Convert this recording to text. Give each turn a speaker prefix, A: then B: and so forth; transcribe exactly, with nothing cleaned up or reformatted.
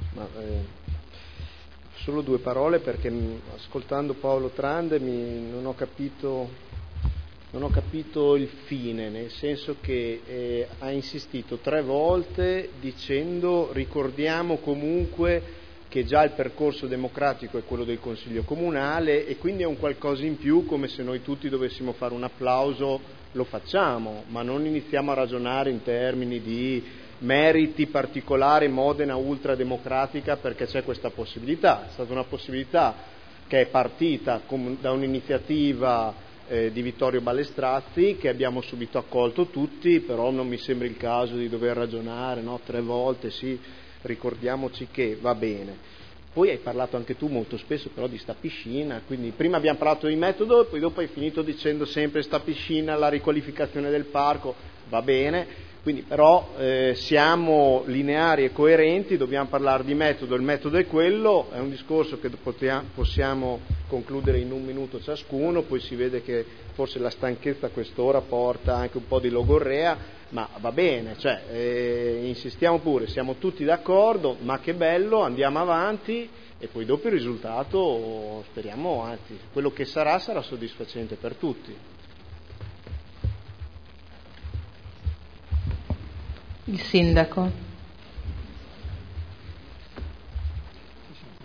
A: Ma, eh, solo due parole, perché mh, ascoltando Paolo Trande mi, non ho capito non ho capito il fine, nel senso che eh, ha insistito tre volte dicendo ricordiamo comunque che già il percorso democratico è quello del Consiglio Comunale e quindi è un qualcosa in più, come se noi tutti dovessimo fare un applauso, lo facciamo, ma non iniziamo a ragionare in termini di meriti particolari, Modena ultrademocratica, perché c'è questa possibilità. È stata una possibilità che è partita da un'iniziativa eh, di Vittorio Ballestrazzi, che abbiamo subito accolto tutti, però non mi sembra il caso di dover ragionare, no? Tre volte, sì, ricordiamoci che va bene. Poi hai parlato anche tu molto spesso però di sta piscina, quindi prima abbiamo parlato di metodo e poi dopo hai finito dicendo sempre sta piscina, la riqualificazione del parco, va bene, quindi però eh, siamo lineari e coerenti, dobbiamo parlare di metodo, il metodo è quello, è un discorso che possiamo concludere in un minuto ciascuno, poi si vede che forse la stanchezza a quest'ora porta anche un po' di logorrea, ma va bene, cioè, eh, insistiamo pure, siamo tutti d'accordo, ma che bello, andiamo avanti e poi dopo il risultato speriamo, anzi, quello che sarà sarà soddisfacente per tutti.
B: Il sindaco.